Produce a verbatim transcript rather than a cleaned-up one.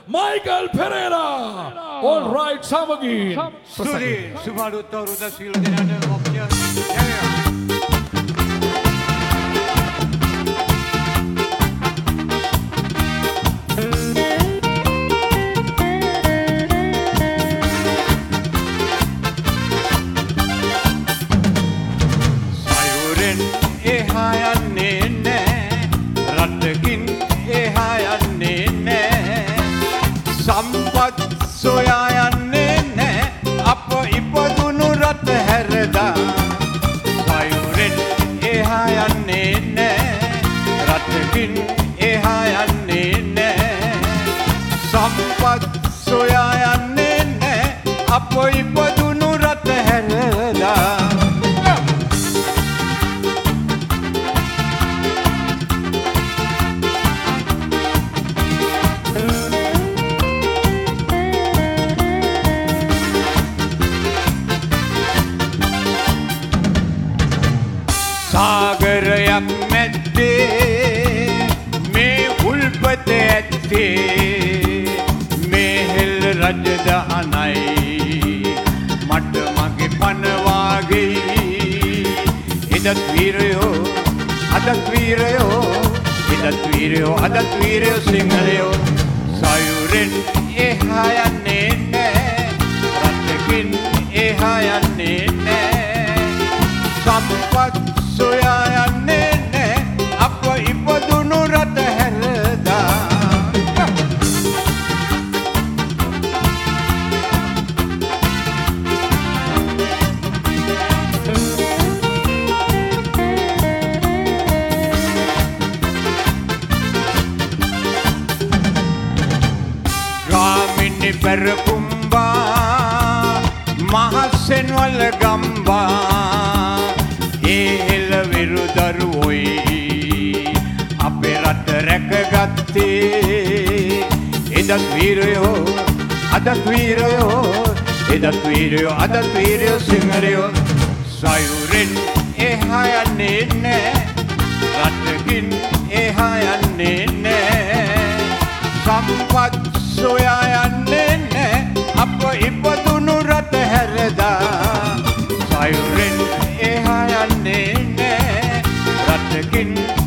Michael Pereira. All right, සමගින්. ස්තුතියි සුබාඩුත් අවුරුද්ද සියලු දෙනාට මොක්තිය. සම්පත් සොයා යන්නේ නෑ අප ඉපදුණු රට හැරදා සයුරෙන් එහා යන්නේ නෑ රටකින් එහා යන්නේ නෑ සම්පත් සොයා යන්නේ නෑ අප ඉපදුණු රට හැරදා සාගරයක් මැද්දේ මේ උල්පත ඇත්තේ මේ හෙල් රජදහනයි මට මගේ පනවාගේ එදත් වීරයෝ අදත් වීරයෝ එදත් වීරයෝ අදත් වීරයෝ සිංහලයෝ සයුරෙන් එහා යන්නේ නෑ රටකින් එහා යන්නේ නෑ සම්පත් සොයා යන්නේ නෑ අප ඉපදුණු රට හැරදා ගාමිණි පෙරකුම්බා මහසෙන්වල ගම්බා ඒ විරුදරුවොයි අපේ රට රැකගත්තේ එදත් වීරයෝ අදත් වීරයෝ එදත් වීරයෝ අදත් වීරයෝ සිංහලයෝ සයුරෙන් එහා යන්නේ නෑ රටකින් එහා යන්නේ නෑ සම්පත් සොයා යන්නේ නෑ අප ඉපදුණු රට හැරදා සයුරෙන් එහා යන්නේ නෑ රටකින්